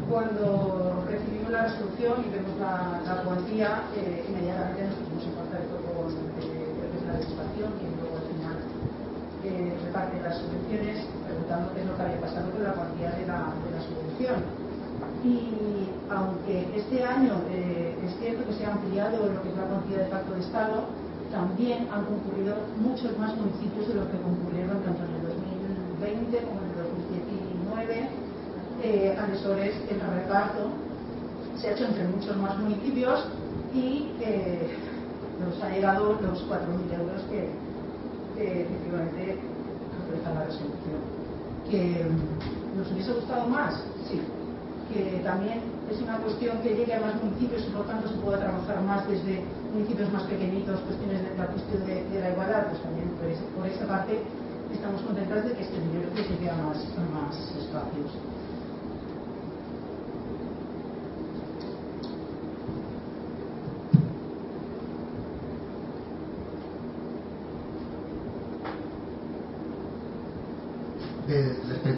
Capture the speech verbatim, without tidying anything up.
Cuando recibimos la resolución y vemos la, la cuantía, eh, inmediatamente nos pusimos en contacto con eh, lo que es la legislación, y luego al final eh, reparte las subvenciones, preguntando qué es lo que había pasado con la cuantía de la, de la subvención. Y aunque este año eh, es cierto que se ha ampliado lo que es la cuantía de pacto de Estado, también han concurrido muchos más municipios de lo que concurrieron tanto en el dos mil veinte como en el dos mil diecinueve. Eh, asesores en el reparto se ha hecho entre muchos más municipios y eh, nos ha llegado los cuatro mil euros que, que efectivamente refleja la resolución. ¿Que nos hubiese gustado más? Sí. Que también es una cuestión que llegue a más municipios y por tanto se pueda trabajar más desde municipios más pequeñitos, cuestiones de la cuestión de, de la igualdad, pues también por, ese, por esa parte estamos contentos de que este dinero llegue a más, a más espacios. Eh, respecto